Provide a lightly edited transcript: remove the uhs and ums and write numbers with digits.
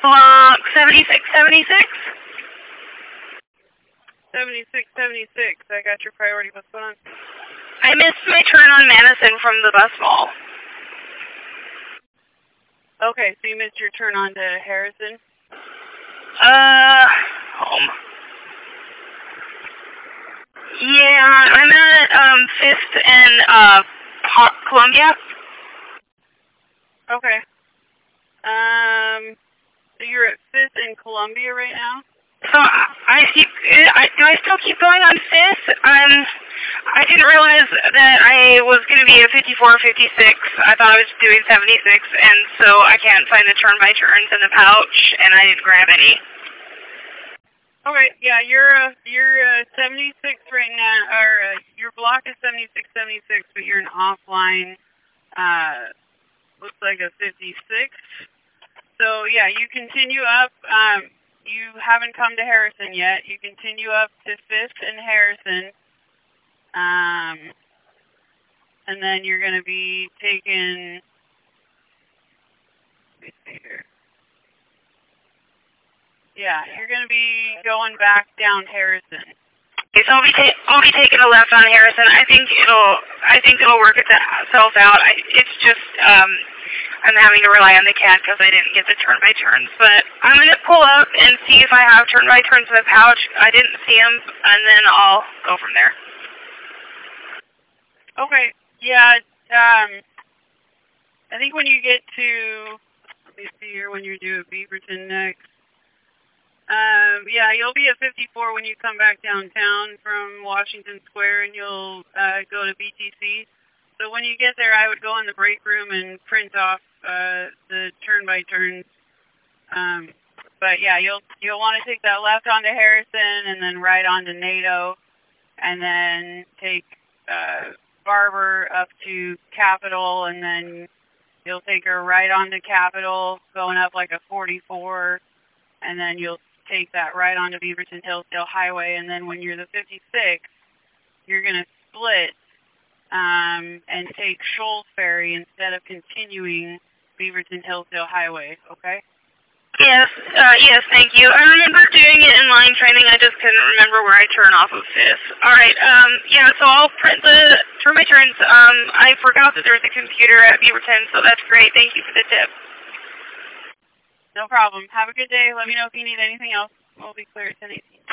Block 7676. 7676. I got your priority. What's going on? I missed my turn on Madison from the bus mall. Okay, so you missed your turn on to Harrison? Home. Yeah, I'm at 5th and Columbia. Okay. So you're at 5th in Columbia right now? So do I still keep going on 5th? I didn't realize that I was going to be at 54 or 56. I thought I was doing 76, and so I can't find the turn-by-turns in the pouch, and I didn't grab any. Okay, yeah, you're 76 right now, or your block is 7676, but you're an offline, looks like a 56. So yeah, you continue up. You haven't come to Harrison yet. You continue up to 5th and Harrison. And then you're going to be taking, let me see here. Yeah, you're going to be going back down Harrison. Okay, so I'll be taking a left on Harrison. I think it'll work itself out. It's just I'm having to rely on the cat because I didn't get the turn-by-turns. But I'm going to pull up and see if I have turn-by-turns in the pouch. I didn't see them, and then I'll go from there. Okay, yeah, I think when you get to, let me see here, when you're due at Beaverton next, yeah, you'll be at 54 when you come back downtown from Washington Square, and you'll go to BTC. So when you get there, I would go in the break room and print off the turn-by-turns. But yeah, you'll want to take that left onto Harrison, and then right onto NATO, and then take Barber up to Capitol, and then you'll take her right onto Capitol, going up like a 44, and then you'll take that right onto Beaverton Hillsdale Highway, and then when you're the 56, you're going to split and take Shoals Ferry instead of continuing Beaverton Hillsdale Highway, okay? Yes, thank you. I remember doing it in line training. I just couldn't remember where I turn off of 5th. All right, yeah, so I'll print the turn-by-turns. I forgot that there was a computer at Beaverton, so that's great. Thank you for the tip. No problem. Have a good day. Let me know if you need anything else. We'll be clear at 10:18.